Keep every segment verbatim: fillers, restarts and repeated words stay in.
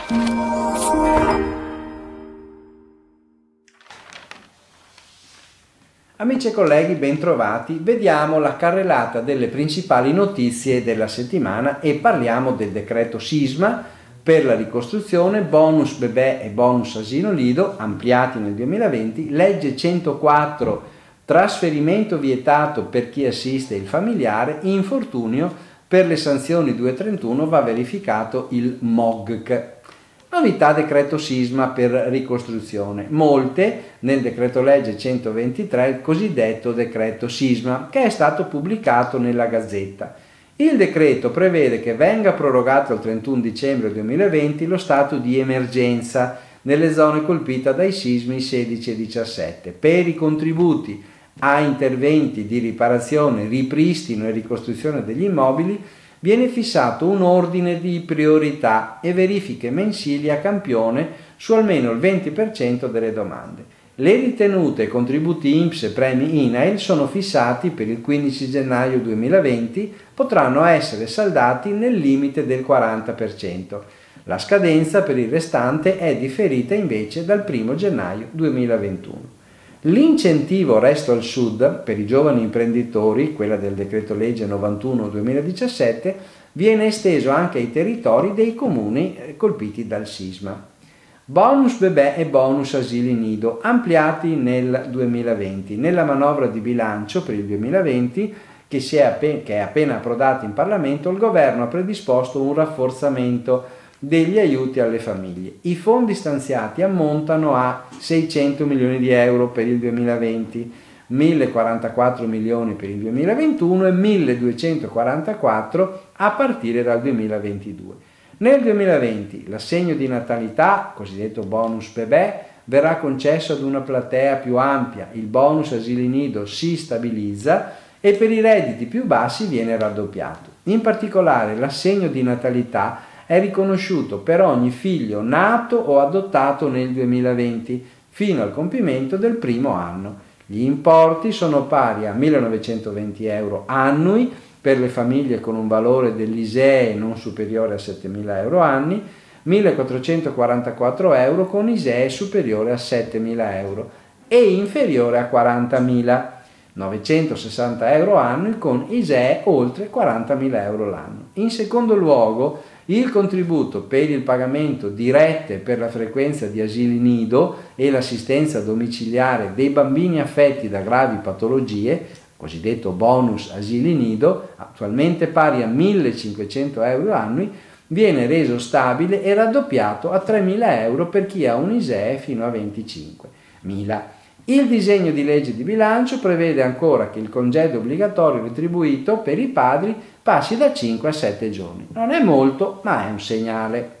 Amici e colleghi, bentrovati. Vediamo la carrellata delle principali notizie della settimana e parliamo del decreto sisma per la ricostruzione, bonus bebè e bonus asilo nido ampliati nel duemilaventi, legge centoquattro, trasferimento vietato per chi assiste il familiare, infortunio, per le sanzioni duecentotrentuno va verificato il M O G C. Novità decreto sisma per ricostruzione, molte nel decreto legge centoventitré, il cosiddetto decreto sisma, che è stato pubblicato nella Gazzetta. Il decreto prevede che venga prorogato al trentuno dicembre duemilaventi lo stato di emergenza nelle zone colpite dai sismi sedici e diciassette per i contributi a interventi di riparazione, ripristino e ricostruzione degli immobili. Viene fissato un ordine di priorità e verifiche mensili a campione su almeno il venti per cento delle domande. Le ritenute contributi I N P S e premi I N A I L sono fissati per il quindici gennaio duemilaventi, potranno essere saldati nel limite del quaranta per cento. La scadenza per il restante è differita invece dal primo gennaio duemilaventuno. L'incentivo Resto al Sud per i giovani imprenditori, quella del decreto legge novantuno duemiladiciassette, viene esteso anche ai territori dei comuni colpiti dal sisma. Bonus bebè e bonus asili nido ampliati nel duemilaventi. Nella manovra di bilancio per il duemilaventi, che, si è appena, che è appena approdata in Parlamento, il governo ha predisposto un rafforzamento degli aiuti alle famiglie. I fondi stanziati ammontano a seicento milioni di euro per il duemilaventi, millequarantaquattro milioni per il duemilaventuno e milleduecentoquarantaquattro a partire dal duemilaventidue. Nel duemilaventi l'assegno di natalità, cosiddetto bonus bebè, verrà concesso ad una platea più ampia, il bonus asili nido si stabilizza e per i redditi più bassi viene raddoppiato. In particolare l'assegno di natalità è riconosciuto per ogni figlio nato o adottato nel duemilaventi fino al compimento del primo anno. Gli importi sono pari a millenovecentoventi euro annui per le famiglie con un valore dell'I S E E non superiore a settemila euro annui, millequattrocentoquarantaquattro euro con I S E E superiore a settemila euro e inferiore a quarantamila, novecentosessanta euro annui con I S E E oltre quarantamila euro l'anno. In secondo luogo, il contributo per il pagamento di rette per la frequenza di asili nido e l'assistenza domiciliare dei bambini affetti da gravi patologie, cosiddetto bonus asili nido, attualmente pari a millecinquecento euro annui, viene reso stabile e raddoppiato a tremila euro per chi ha un I S E E fino a venticinquemila. Il disegno di legge di bilancio prevede ancora che il congedo obbligatorio retribuito per i padri passi da cinque a sette giorni. Non è molto, ma è un segnale.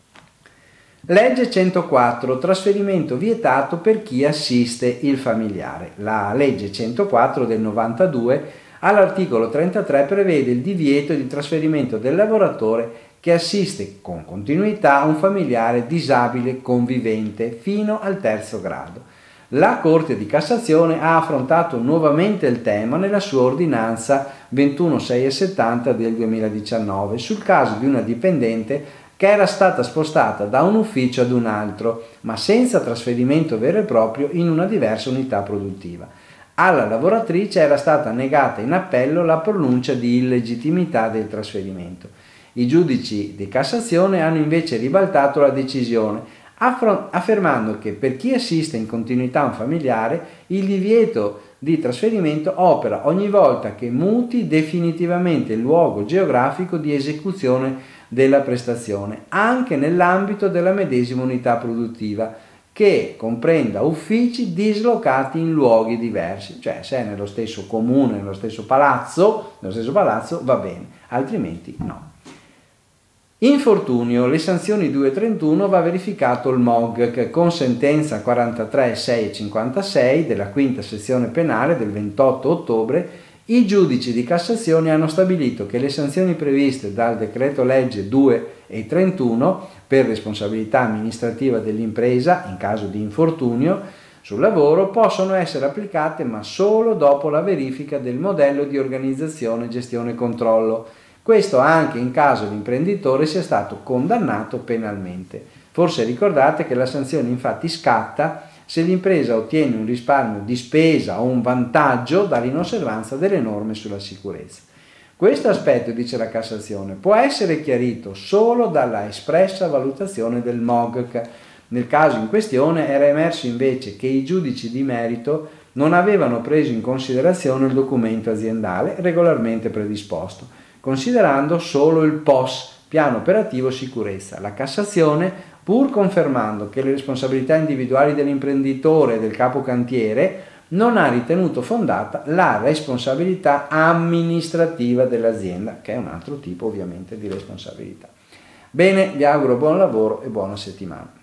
Legge centoquattro, trasferimento vietato per chi assiste il familiare. La legge centoquattro del novantadue all'articolo trentatré prevede il divieto di trasferimento del lavoratore che assiste con continuità un familiare disabile convivente fino al terzo grado. La Corte di Cassazione ha affrontato nuovamente il tema nella sua ordinanza ventunoseicentosettanta del duemiladiciannove sul caso di una dipendente che era stata spostata da un ufficio ad un altro, ma senza trasferimento vero e proprio in una diversa unità produttiva. Alla lavoratrice era stata negata in appello la pronuncia di illegittimità del trasferimento. I giudici di Cassazione hanno invece ribaltato la decisione, affermando che per chi assiste in continuità un familiare il divieto di trasferimento opera ogni volta che muti definitivamente il luogo geografico di esecuzione della prestazione, anche nell'ambito della medesima unità produttiva, che comprenda uffici dislocati in luoghi diversi, cioè se è nello stesso comune, nello stesso palazzo, nello stesso palazzo va bene, altrimenti no. Infortunio, le sanzioni duecentotrentuno va verificato il M O G C con sentenza quarantatré sei cinquantasei della quinta sezione penale del ventotto ottobre. I giudici di Cassazione hanno stabilito che le sanzioni previste dal decreto legge due e trentuno per responsabilità amministrativa dell'impresa in caso di infortunio sul lavoro possono essere applicate ma solo dopo la verifica del modello di organizzazione, gestione e controllo. Questo anche in caso l'imprenditore sia stato condannato penalmente. Forse ricordate che la sanzione infatti scatta se l'impresa ottiene un risparmio di spesa o un vantaggio dall'inosservanza delle norme sulla sicurezza. Questo aspetto, dice la Cassazione, può essere chiarito solo dalla espressa valutazione del M O G C. Nel caso in questione era emerso invece che i giudici di merito non avevano preso in considerazione il documento aziendale regolarmente predisposto, considerando solo il P O S, Piano Operativo Sicurezza. La Cassazione, pur confermando che le responsabilità individuali dell'imprenditore e del capocantiere, non ha ritenuto fondata la responsabilità amministrativa dell'azienda, che è un altro tipo ovviamente di responsabilità. Bene, vi auguro buon lavoro e buona settimana.